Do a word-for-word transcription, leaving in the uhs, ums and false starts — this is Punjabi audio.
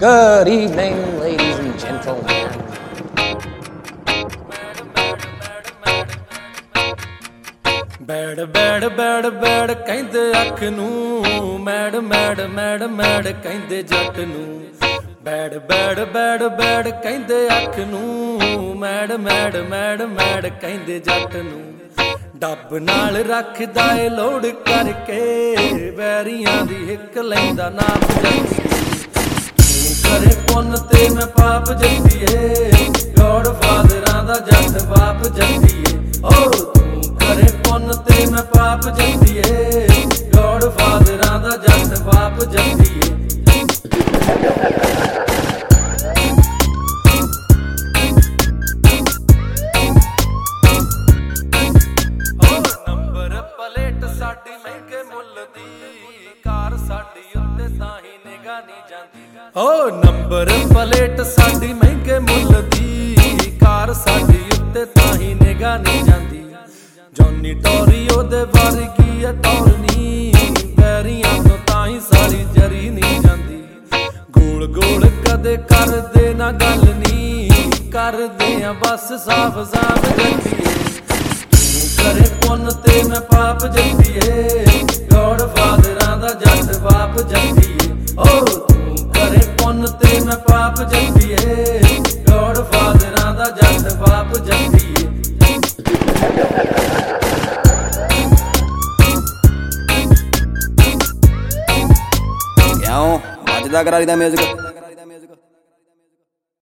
Good evening, ladies and gentlemen. ਬੈੜ ਬੈੜ ਬੈੜ ਬੈੜ ਕਹਿੰਦੇ ਅੱਖ ਨੂੰ, ਮੈੜ ਮੈੜ ਮੈੜ ਮੈੜ ਕਹਿੰਦੇ ਜੱਟ ਨੂੰ। ਬੈੜ ਬੈੜ ਬੈੜ ਬੈੜ ਕਹਿੰਦੇ ਅੱਖ ਨੂੰ, ਮੈੜ ਮੈੜ ਮੈੜ ਮੈੜ ਕਹਿੰਦੇ ਜੱਟ ਨੂੰ। ਡੱਬ ਨਾਲ ਰੱਖਦਾ ਏ ਲੋੜ ਕਰਕੇ, ਵੈਰੀਆਂ ਦੀ ਹਿੱਕ ਲੈਂਦਾ ਨਾਪ ਜੱਟ। ਤੂੰ ਕਰੇ ਪੁੰਨ ਤੇ ਮੈਂ ਪਾਪ ਜੱਟੀਏ, ਗੋਡ ਫਾਦਰਾਂ ਦਾ ਜੱਟ ਬਾਪ ਜੱਟੀਏ। ਓ ਤੂੰ ਕਰੇ ਪੁੰਨ ਤੇ ਮੈਂ ਪਾਪ ਜੱਟੀਏ, ਗੋਡ ਫਾਦਰਾਂ ਦਾ ਜੱਟ ਬਾਪ ਜੱਟੀਏ। ਨੰਬਰ ਪਲੇਟ ਸਾਡੀ ਮਹਿੰਗੇ ਮੁੱਲ ਦੀ, ਕਾਰ ਸਾਡੀ ਉੱਤੇ ਤਾਂ ਹੀ ਨਿਗਾਹ ਨਹੀਂ ਜਾਂਦੀ। ਓ ਨੰਬਰ ਪਲੇਟ ਸਾਡੀ ਮਹਿੰਗੇ ਮੁੱਲ ਦੀ, ਕਾਰ ਸਾਡੀ ਉੱਤੇ ਤਾਂ ਹੀ ਨਿਗਾਹ ਨਹੀਂ ਜਾਂਦੀ। ਜੌਨੀ ਟੋਰੀ ਉਹਦੇ ਵਰਗੀ ਆ ਟੌਰਨੀ, ਪੈਰੀਆਂ ਤੋਂ ਤਾਂ ਹੀ ਸਾਲੀ ਜਰੀ ਨਹੀਂ ਜਾਂਦੀ। ਗੋਲ ਗੋਲ ਕਦੇ ਕਰਦੇ ਨਾ ਗੱਲ ਨੀ, ਕਰਦੇ ਆ ਬਸ ਸਾਫ ਸਾਫ ਜੱਟੀਏ। ਤੂੰ ਕਰੇ ਪੁੰਨ ਤੇ ਮੈਂ ਪਾਪ ਜੱਟੀਏ, ਗੋਡ ਫਾਦਰਾਂ ਦਾ ਜੱਟ ਬਾਪ ਜੱਟੀਏ। ਓ ਤੂੰ ਕਰੇ ਪੁੰਨ ਤੇ ਮੈਂ ਪਾਪ ਜੱਟੀਏ, ਗੋਡ ਫਾਦਰਾਂ ਦਾ ਜੱਟ ਬਾਪ ਜੱਟੀਏ। ਕਿਉਂ ਵੱਜਦਾ ਕਰਾਰੀ ਦਾ ਮਿਊਜ਼ਿਕ?